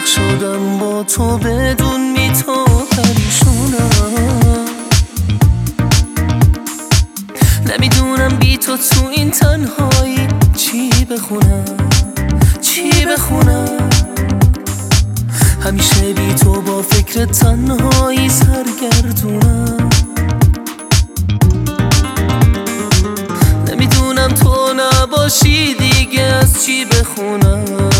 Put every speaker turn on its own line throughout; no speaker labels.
شدم با تو بدون بی تو پریشونم. نمیدونم بی تو این تنهایی چی بخونم. همیشه بی تو با فکر تنهایی سرگردونم. نمیدونم تو نباشی دیگه از چی بخونم.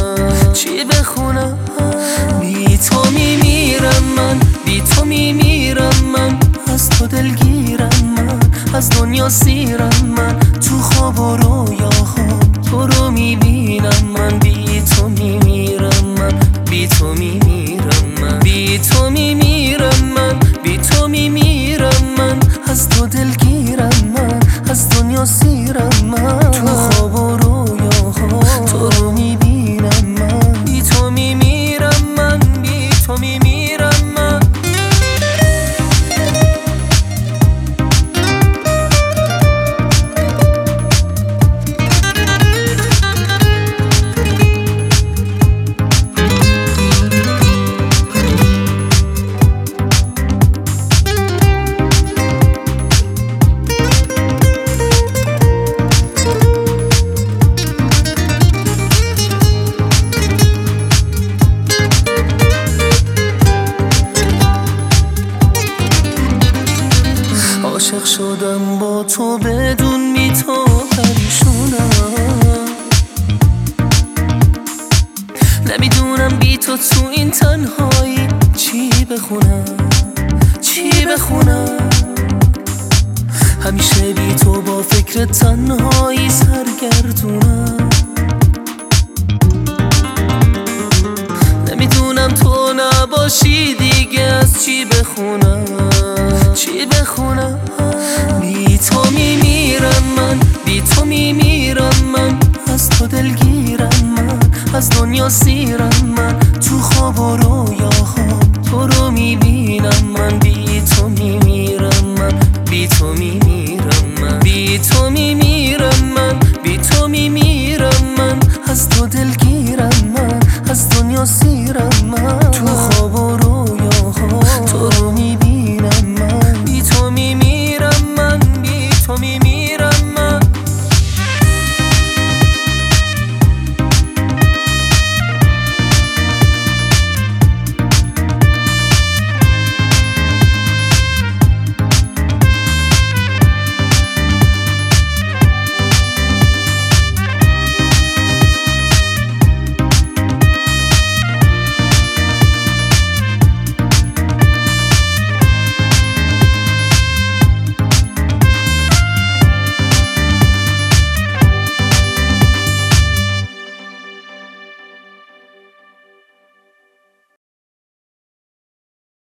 بی تو میمیرم من، بی تو میمیرم من، از تو دلگیرم من، از دنیا سیرم من، تو خواب و رویاهام تو رو میبینم من. بی تو میمیرم من، بی تو میمیرم من، بی تو میمیرم من، بی تو میمیرم من، از تو دلگیرم من، از دنیا سیرم من، تو خواب و رویاهام تو رو میبینم من. بی تو میمیرم من، بی تو میمیرم من. عاشق شدم با تو بدون بی تو پریشونم. نمیدونم بی تو این تنهایی چی بخونم. همیشه بی تو با فکر تنهایی سرگردونم. نمیدونم تو نباشی دیگه از چی بخونم. بی تو میمیرم من، بی تو میمیرم من، از تو دلگیرم من، از دنیا سیرم من، تو خواب و رویاهام تو رو میبینم من. بی تو میمیرم من، بی تو میمیرم من، بی تو میمیرم من،